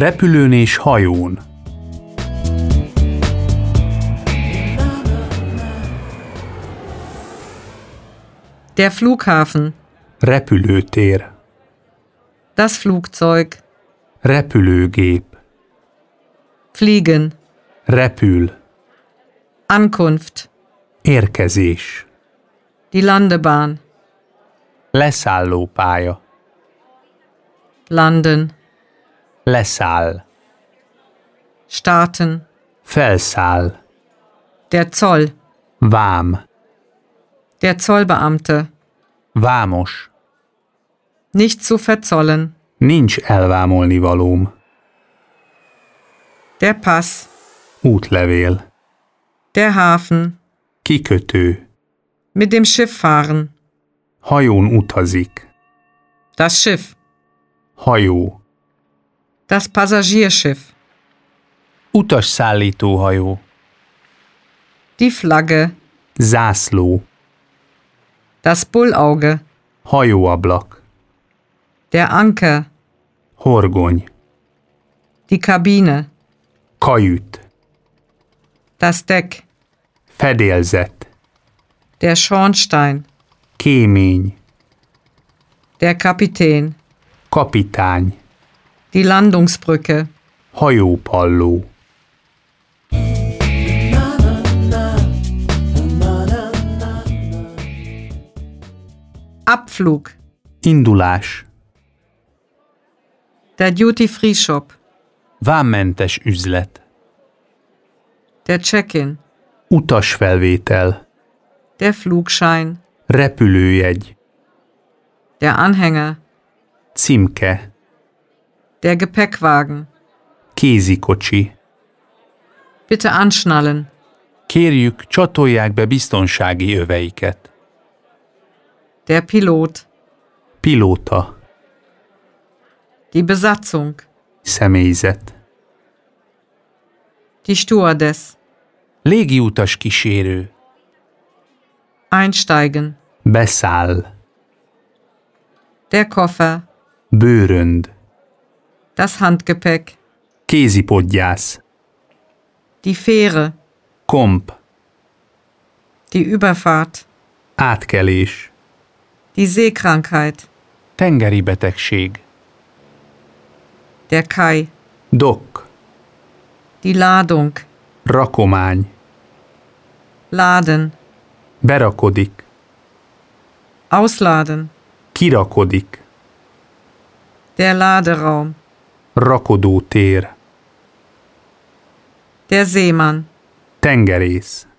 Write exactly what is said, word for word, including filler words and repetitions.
Repülőn és hajón. Der Flughafen. Repülőtér. Das Flugzeug. Repülőgép. Fliegen. Repül. Ankunft. Érkezés. Die Landebahn. Leszállópálya. Landen. Leszáll. Starten. Felszáll. Der Zoll. Vám. Der Zollbeamte. Vámos. Nicht zu verzollen. Nincs elvámolni valóm. Der Pass. Útlevél. Der Hafen. Kikötő. Mit dem Schiff fahren. Hajón utazik. Das Schiff. Hajó. Das Passagierschiff. Utasszállítóhajó. Die Flagge. Zászló. Das Bullauge. Hajóablak. Der Anker. Horgony. Die Kabine. Kajüt. Das Deck. Fedélzet. Der Schornstein. Kémény. Der Kapitän. Kapitány. Die Landungsbrücke. Hajópalló. Abflug. Indulás. Der Duty-Free Shop. Vámmentes üzlet. Der Check-in. Utasfelvétel. Der Flugschein. Repülőjegy. Der Anhänger. Címke. Der Gepäckwagen. Kézikocsi. Bitte anschnallen. Kérjük, csatolják be biztonsági öveiket. Der Pilot. Pilóta. Die Besatzung. Személyzet. Die Stewardess. Légiutas kísérő. Einsteigen. Beszáll. Der Koffer. Bőrönd. Das Handgepäck. Kézipodgyász. Die Fähre. Komp. Die Überfahrt. Átkelés. Die Seekrankheit. Tengeri betegség. Der Kai. Dok. Die Ladung. Rakomány. Laden. Berakodik. Ausladen. Kirakodik. Der Laderaum. Rakodótér. Der Seemann. Tengerész.